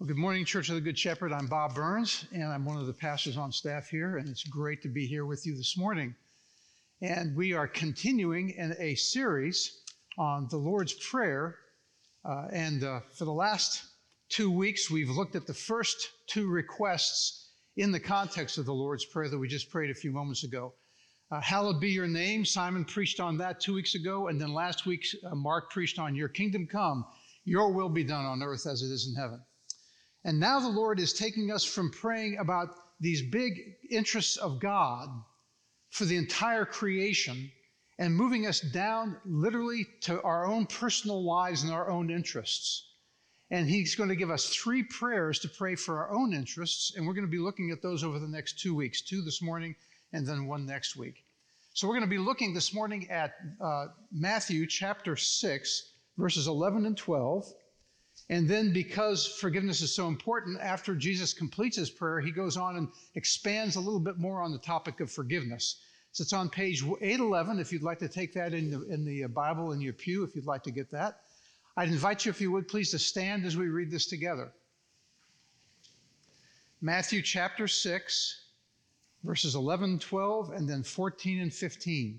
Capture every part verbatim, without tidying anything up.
Well, good morning, Church of the Good Shepherd. I'm Bob Burns, and I'm one of the pastors on staff here, and it's great to be here with you this morning. And we are continuing in a series on the Lord's Prayer, uh, and uh, for the last two weeks, we've looked at the first two requests in the context of the Lord's Prayer that we just prayed a few moments ago. Uh, Hallowed be your name. Simon preached on that two weeks ago, and then last week, uh, Mark preached on your kingdom come, your will be done on earth as it is in heaven. And now the Lord is taking us from praying about these big interests of God for the entire creation and moving us down literally to our own personal lives and our own interests. And he's going to give us three prayers to pray for our own interests, and we're going to be looking at those over the next two weeks, two this morning and then one next week. So we're going to be looking this morning at uh, Matthew chapter six, verses eleven and twelve. And then, because forgiveness is so important, after Jesus completes his prayer, he goes on and expands a little bit more on the topic of forgiveness. So it's on page eight eleven, if you'd like to take that in the, in the Bible in your pew, if you'd like to get that. I'd invite you, if you would, please, to stand as we read this together. Matthew chapter six, verses eleven, twelve, and then fourteen and fifteen.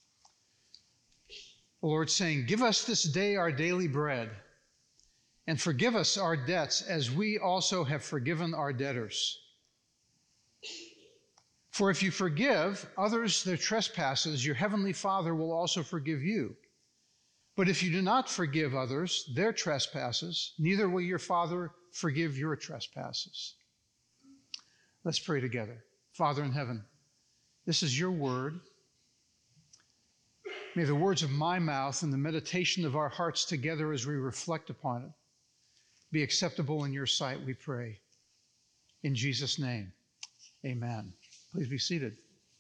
The Lord saying, "Give us this day our daily bread, and forgive us our debts as we also have forgiven our debtors. For if you forgive others their trespasses, your heavenly Father will also forgive you. But if you do not forgive others their trespasses, neither will your Father forgive your trespasses." Let's pray together. Father in heaven, this is your word. May the words of my mouth and the meditation of our hearts together as we reflect upon it be acceptable in your sight, we pray. In Jesus' name, amen. Please be seated.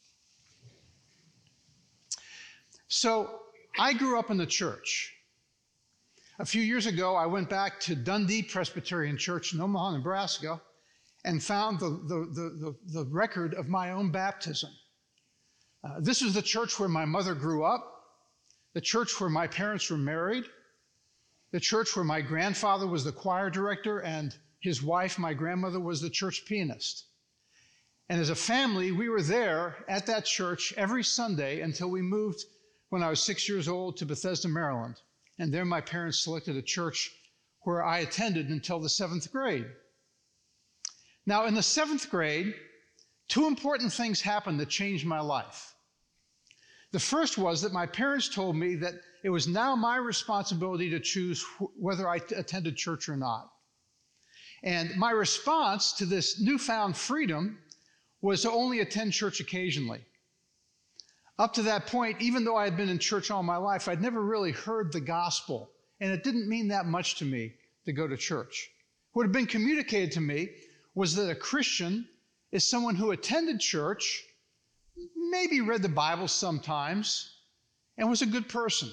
So, I grew up in the church. A few years ago, I went back to Dundee Presbyterian Church in Omaha, Nebraska, and found the, the, the, the, the record of my own baptism. Uh, this is the church where my mother grew up, the church where my parents were married, the church where my grandfather was the choir director and his wife, my grandmother, was the church pianist. And as a family, we were there at that church every Sunday until we moved when I was six years old to Bethesda, Maryland. And there my parents selected a church where I attended until the seventh grade. Now, in the seventh grade, two important things happened that changed my life. The first was that my parents told me that it was now my responsibility to choose wh- whether I t- attended church or not. And my response to this newfound freedom was to only attend church occasionally. Up to that point, even though I had been in church all my life, I'd never really heard the gospel, and it didn't mean that much to me to go to church. What had been communicated to me was that a Christian is someone who attended church, maybe read the Bible sometimes, and was a good person.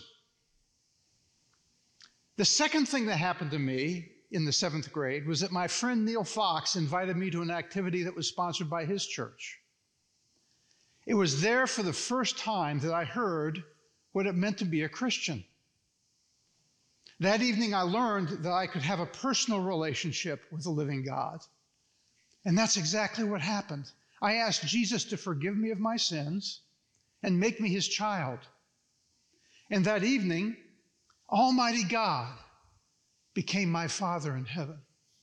The second thing that happened to me in the seventh grade was that my friend Neil Fox invited me to an activity that was sponsored by his church. It was there for the first time that I heard what it meant to be a Christian. That evening I learned that I could have a personal relationship with the living God. And that's exactly what happened. I asked Jesus to forgive me of my sins and make me his child. And that evening, Almighty God became my Father in heaven.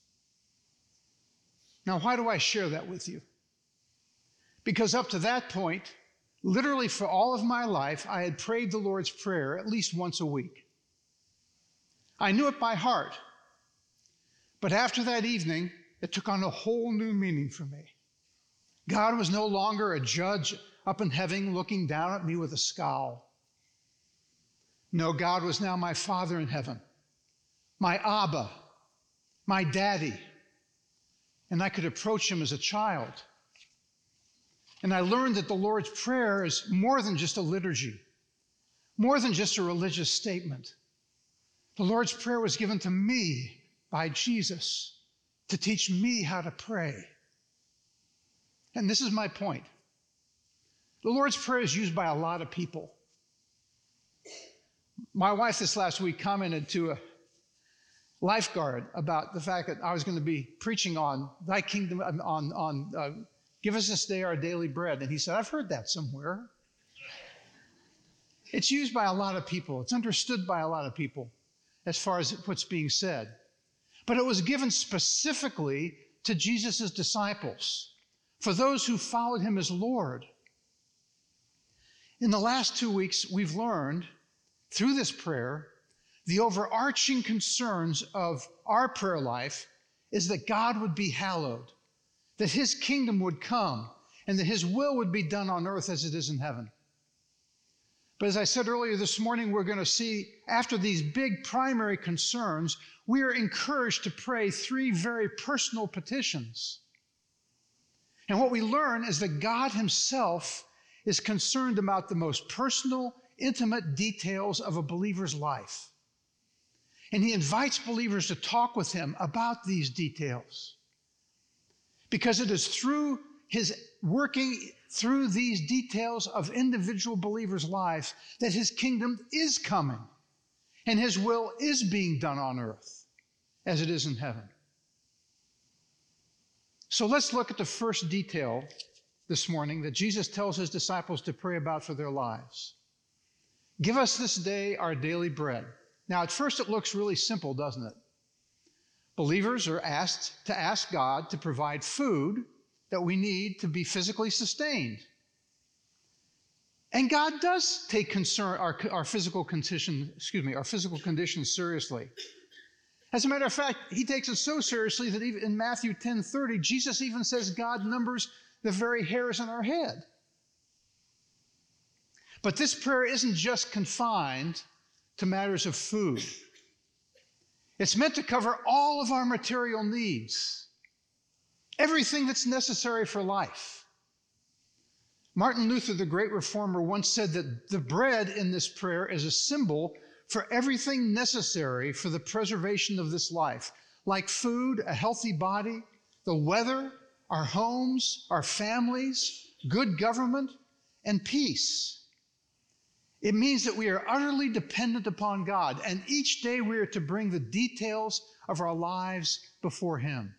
Now, why do I share that with you? Because up to that point, literally for all of my life, I had prayed the Lord's Prayer at least once a week. I knew it by heart. But after that evening, it took on a whole new meaning for me. God was no longer a judge up in heaven looking down at me with a scowl. No, God was now my Father in heaven, my Abba, my Daddy, and I could approach him as a child. And I learned that the Lord's Prayer is more than just a liturgy, more than just a religious statement. The Lord's Prayer was given to me by Jesus to teach me how to pray. And this is my point. The Lord's Prayer is used by a lot of people. My wife this last week commented to a, lifeguard about the fact that I was going to be preaching on thy kingdom, on, on uh, give us this day our daily bread. And he said, I've heard that somewhere. It's used by a lot of people. It's understood by a lot of people as far as what's being said. But it was given specifically to Jesus' disciples, for those who followed him as Lord. In the last two weeks, we've learned through this prayer, the overarching concerns of our prayer life is that God would be hallowed, that his kingdom would come, and that his will would be done on earth as it is in heaven. But as I said earlier this morning, we're going to see after these big primary concerns, we are encouraged to pray three very personal petitions. And what we learn is that God himself is concerned about the most personal, intimate details of a believer's life. And he invites believers to talk with him about these details. Because it is through his working through these details of individual believers' lives that his kingdom is coming and his will is being done on earth as it is in heaven. So let's look at the first detail this morning that Jesus tells his disciples to pray about for their lives. Give us this day our daily bread. Now, at first it looks really simple, doesn't it? Believers are asked to ask God to provide food that we need to be physically sustained. And God does take concern, our, our physical condition, excuse me, our physical condition seriously. As a matter of fact, he takes it so seriously that even in Matthew ten thirty, Jesus even says God numbers the very hairs on our head. But this prayer isn't just confined to matters of food. It's meant to cover all of our material needs, everything that's necessary for life. Martin Luther, the great reformer, once said that the bread in this prayer is a symbol for everything necessary for the preservation of this life, like food, a healthy body, the weather, our homes, our families, good government, and peace. It means that we are utterly dependent upon God, and each day we are to bring the details of our lives before him.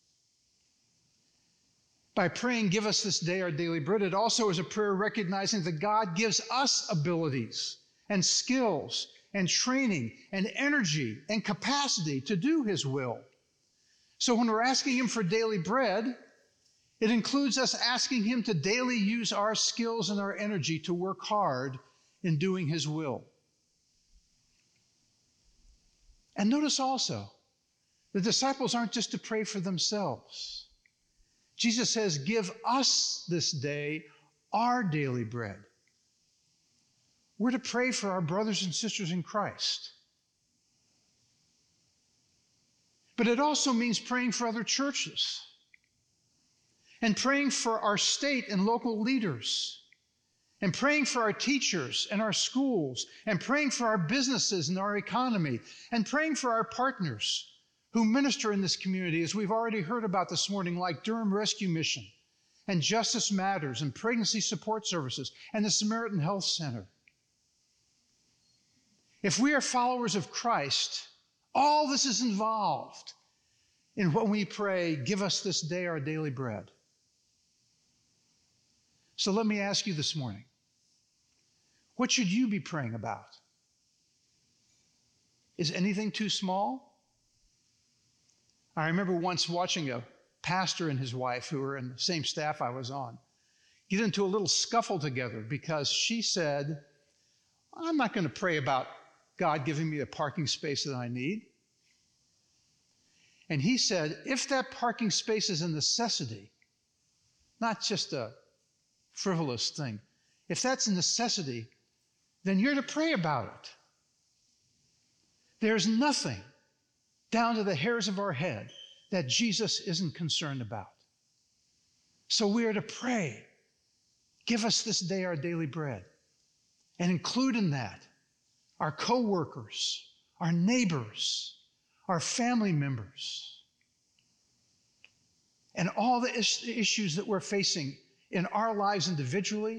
By praying, give us this day our daily bread, it also is a prayer recognizing that God gives us abilities and skills and training and energy and capacity to do his will. So when we're asking him for daily bread, it includes us asking him to daily use our skills and our energy to work hard in doing his will. And notice also, the disciples aren't just to pray for themselves. Jesus says, give us this day our daily bread. We're to pray for our brothers and sisters in Christ. But it also means praying for other churches and praying for our state and local leaders and praying for our teachers and our schools and praying for our businesses and our economy and praying for our partners who minister in this community, as we've already heard about this morning, like Durham Rescue Mission and Justice Matters and Pregnancy Support Services and the Samaritan Health Center. If we are followers of Christ, all this is involved in when we pray, give us this day our daily bread. So let me ask you this morning, what should you be praying about? Is anything too small? I remember once watching a pastor and his wife, who were in the same staff I was on, get into a little scuffle together because she said, I'm not going to pray about God giving me the parking space that I need. And he said, if that parking space is a necessity, not just a frivolous thing, if that's a necessity, then you're to pray about it. There's nothing down to the hairs of our head that Jesus isn't concerned about. So we are to pray, give us this day our daily bread, and include in that our co-workers, our neighbors, our family members, and all the is- issues that we're facing in our lives individually,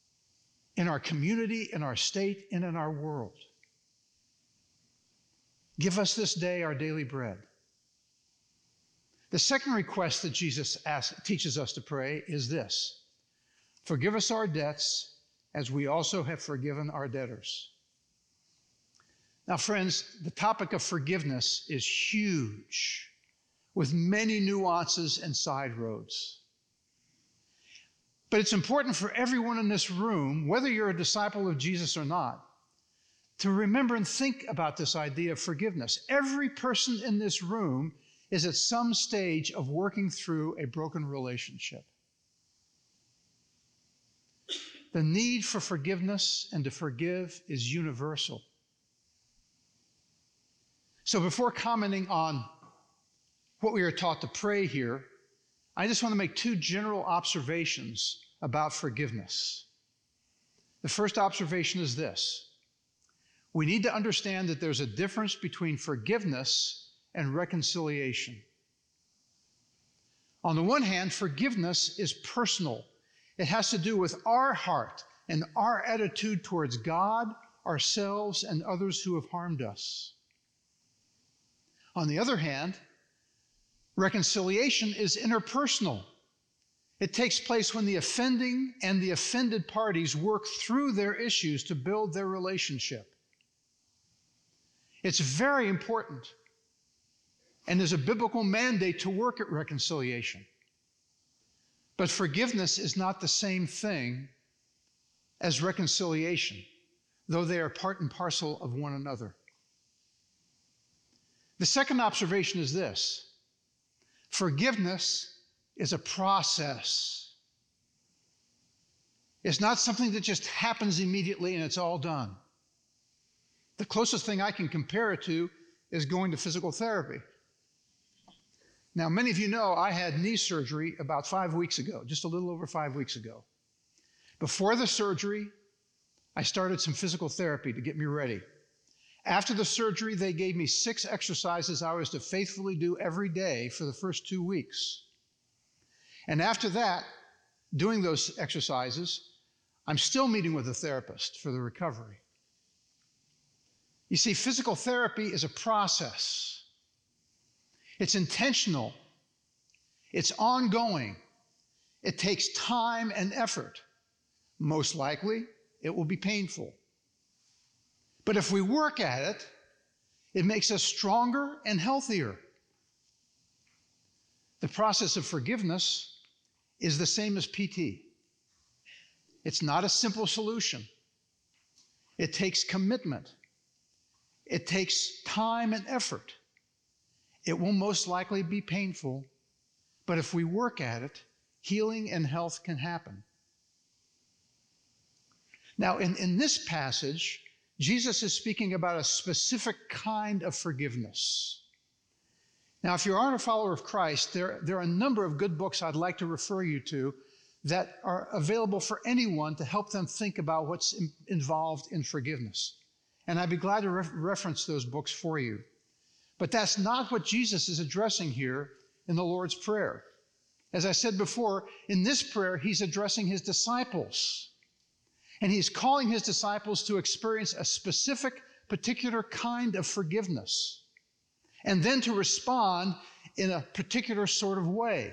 in our community, in our state, and in our world. Give us this day our daily bread. The second request that Jesus asks, teaches us to pray is this: forgive us our debts as we also have forgiven our debtors. Now, friends, the topic of forgiveness is huge, with many nuances and side roads. But it's important for everyone in this room, whether you're a disciple of Jesus or not, to remember and think about this idea of forgiveness. Every person in this room is at some stage of working through a broken relationship. The need for forgiveness and to forgive is universal. So before commenting on what we are taught to pray here, I just want to make two general observations about forgiveness. The first observation is this: we need to understand that there's a difference between forgiveness and reconciliation. On the one hand, forgiveness is personal. It has to do with our heart and our attitude towards God, ourselves, and others who have harmed us. On the other hand, reconciliation is interpersonal. It takes place when the offending and the offended parties work through their issues to build their relationship. It's very important, and there's a biblical mandate to work at reconciliation. But forgiveness is not the same thing as reconciliation, though they are part and parcel of one another. The second observation is this: forgiveness is a process. It's not something that just happens immediately and it's all done. The closest thing I can compare it to is going to physical therapy. Now, many of you know I had knee surgery about five weeks ago, just a little over five weeks ago. Before the surgery, I started some physical therapy to get me ready. After the surgery, they gave me six exercises I was to faithfully do every day for the first two weeks. And after that, doing those exercises, I'm still meeting with a therapist for the recovery. You see, physical therapy is a process. It's intentional. It's ongoing. It takes time and effort. Most likely, it will be painful. But if we work at it, it makes us stronger and healthier. The process of forgiveness is the same as P T. It's not a simple solution. It takes commitment. It takes time and effort. It will most likely be painful, but if we work at it, healing and health can happen. Now, in, in this passage, Jesus is speaking about a specific kind of forgiveness. Now, if you aren't a follower of Christ, there, there are a number of good books I'd like to refer you to that are available for anyone to help them think about what's in, involved in forgiveness. And I'd be glad to re- reference those books for you. But that's not what Jesus is addressing here in the Lord's Prayer. As I said before, in this prayer, he's addressing his disciples. And he's calling his disciples to experience a specific, particular kind of forgiveness, and then to respond in a particular sort of way.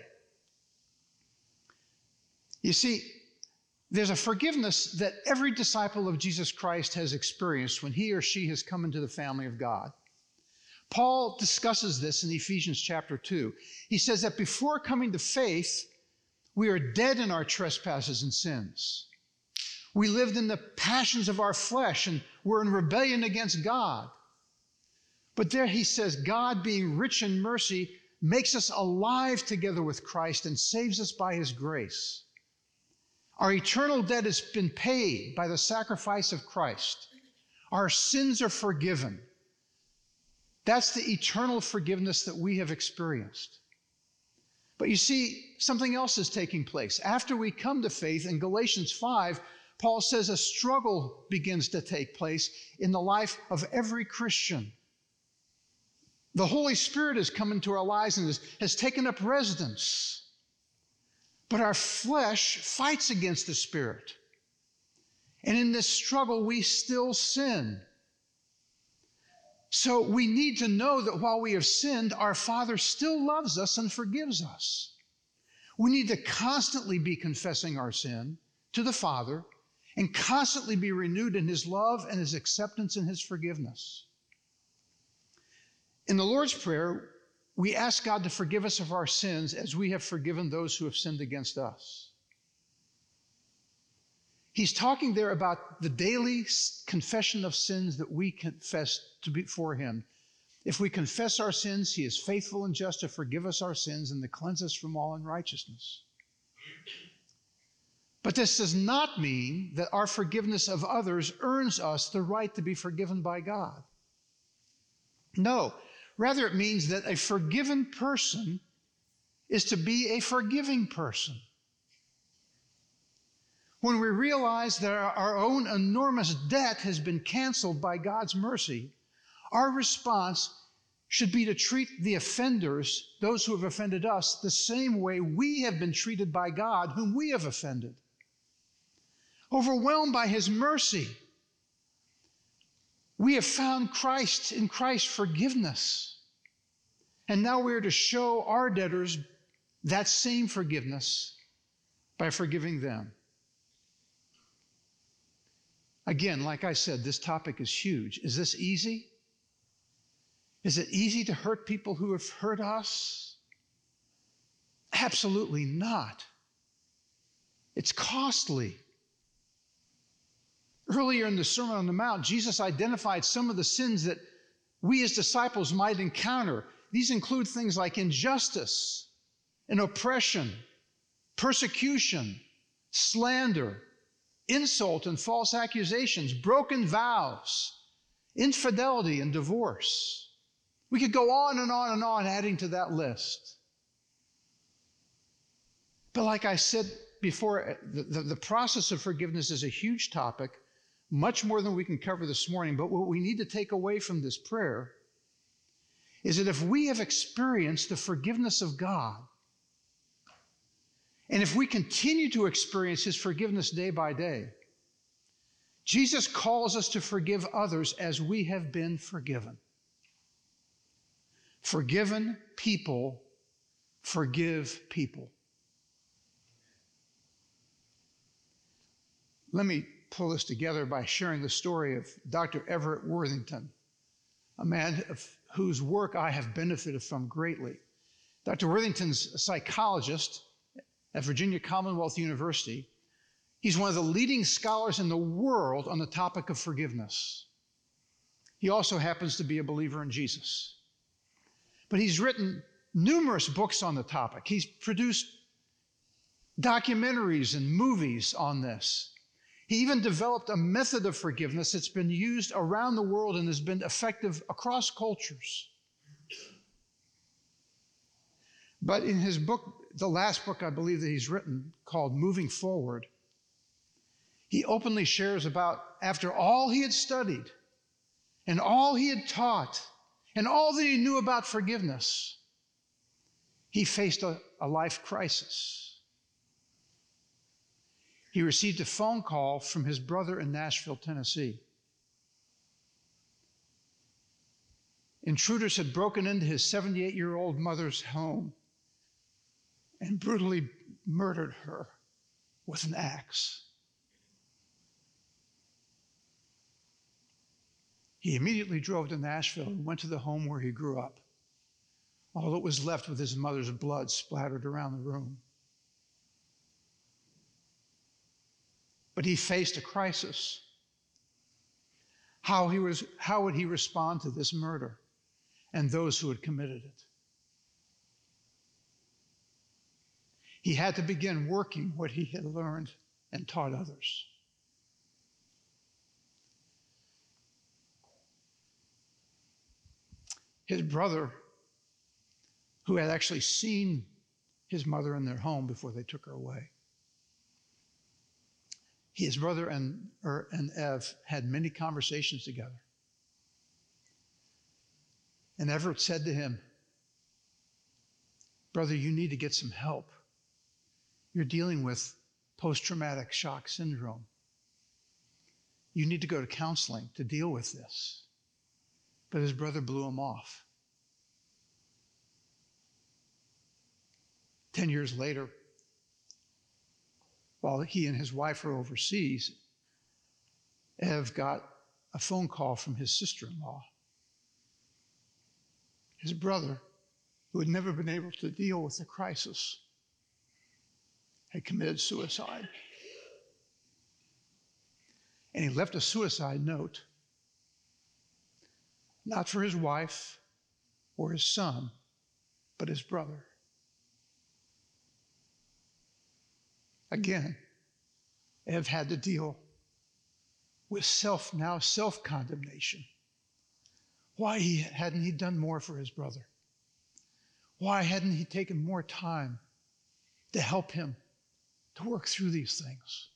You see, there's a forgiveness that every disciple of Jesus Christ has experienced when he or she has come into the family of God. Paul discusses this in Ephesians chapter two. He says that before coming to faith, we are dead in our trespasses and sins. We lived in the passions of our flesh and were in rebellion against God. But there he says, God, being rich in mercy, makes us alive together with Christ and saves us by his grace. Our eternal debt has been paid by the sacrifice of Christ. Our sins are forgiven. That's the eternal forgiveness that we have experienced. But you see, something else is taking place. After we come to faith, in Galatians five, Paul says a struggle begins to take place in the life of every Christian. The Holy Spirit has come into our lives and has, has taken up residence. But our flesh fights against the Spirit. And in this struggle, we still sin. So we need to know that while we have sinned, our Father still loves us and forgives us. We need to constantly be confessing our sin to the Father and constantly be renewed in His love and His acceptance and His forgiveness. In the Lord's Prayer, we ask God to forgive us of our sins as we have forgiven those who have sinned against us. He's talking there about the daily confession of sins that we confess to before Him. If we confess our sins, He is faithful and just to forgive us our sins and to cleanse us from all unrighteousness. But this does not mean that our forgiveness of others earns us the right to be forgiven by God. No, rather it means that a forgiven person is to be a forgiving person. When we realize that our own enormous debt has been canceled by God's mercy, our response should be to treat the offenders, those who have offended us, the same way we have been treated by God, whom we have offended. Overwhelmed by His mercy, we have found Christ in Christ's forgiveness. And now we are to show our debtors that same forgiveness by forgiving them. Again, like I said, this topic is huge. Is this easy? Is it easy to hurt people who have hurt us? Absolutely not. It's costly. Earlier in the Sermon on the Mount, Jesus identified some of the sins that we as disciples might encounter. These include things like injustice and oppression, persecution, slander, insult and false accusations, broken vows, infidelity and divorce. We could go on and on and on adding to that list. But like I said before, the, the, the process of forgiveness is a huge topic, much more than we can cover this morning. But what we need to take away from this prayer is that if we have experienced the forgiveness of God, and if we continue to experience His forgiveness day by day, Jesus calls us to forgive others as we have been forgiven. Forgiven people forgive people. Let me pull this together by sharing the story of Doctor Everett Worthington, a man of whose work I have benefited from greatly. Doctor Worthington's a psychologist at Virginia Commonwealth University. He's one of the leading scholars in the world on the topic of forgiveness. He also happens to be a believer in Jesus. But he's written numerous books on the topic. He's produced documentaries and movies on this. He even developed a method of forgiveness that's been used around the world and has been effective across cultures. But in his book, the last book I believe that he's written, called Moving Forward, he openly shares about, after all he had studied and all he had taught and all that he knew about forgiveness, he faced a, a life crisis. He received a phone call from his brother in Nashville, Tennessee. Intruders had broken into his seventy-eight-year-old mother's home and brutally murdered her with an axe. He immediately drove to Nashville and went to the home where he grew up. All that was left with his mother's blood splattered around the room. But he faced a crisis. How he was, how would he respond to this murder and those who had committed it? He had to begin working what he had learned and taught others. His brother, who had actually seen his mother in their home before they took her away, his brother and, er, and Ev had many conversations together. And Everett said to him, "Brother, you need to get some help. You're dealing with post-traumatic shock syndrome. You need to go to counseling to deal with this. But his brother blew him off. Ten years later, while he and his wife are overseas, Ev got a phone call from his sister-in-law. His brother, who had never been able to deal with the crisis, had committed suicide. And he left a suicide note, not for his wife or his son, but his brother. Again, Ev had to deal with self, now self-condemnation. Why he, hadn't he done more for his brother? Why hadn't he taken more time to help him to work through these things?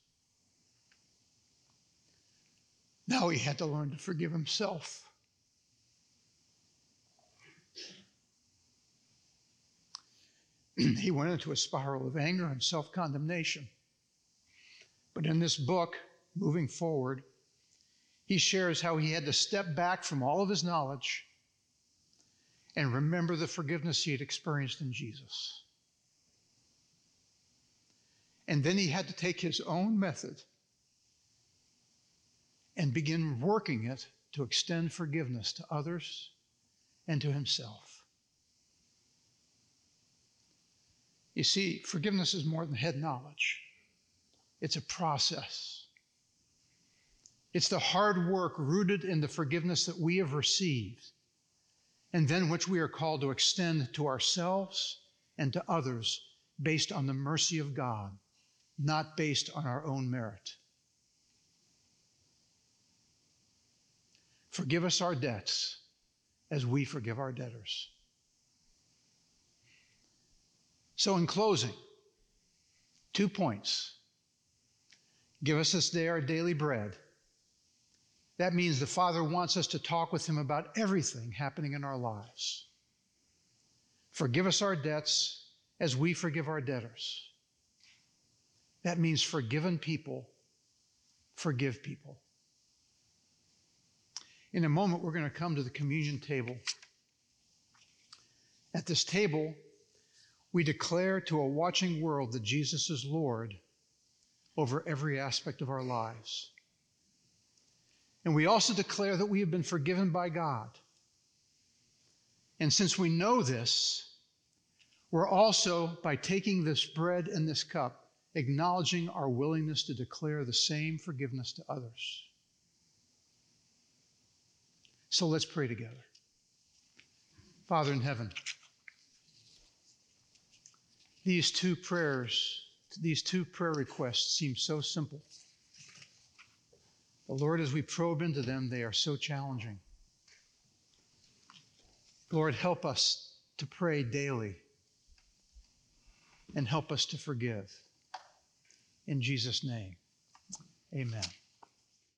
Now he had to learn to forgive himself. He went into a spiral of anger and self-condemnation. But in this book, moving forward, he shares how he had to step back from all of his knowledge and remember the forgiveness he had experienced in Jesus. And then he had to take his own method and begin working it to extend forgiveness to others and to himself. You see, forgiveness is more than head knowledge. It's a process. It's the hard work rooted in the forgiveness that we have received, and then which we are called to extend to ourselves and to others based on the mercy of God, not based on our own merit. Forgive us our debts as we forgive our debtors. So in closing, two points. Give us this day our daily bread. That means the Father wants us to talk with him about everything happening in our lives. Forgive us our debts as we forgive our debtors. That means forgiven people forgive people. In a moment, we're going to come to the communion table. At this table, we declare to a watching world that Jesus is Lord over every aspect of our lives. And we also declare that we have been forgiven by God. And since we know this, we're also, by taking this bread and this cup, acknowledging our willingness to declare the same forgiveness to others. So let's pray together. Father in heaven, these two prayers, these two prayer requests seem so simple. But Lord, as we probe into them, they are so challenging. Lord, help us to pray daily and help us to forgive. In Jesus' name, amen.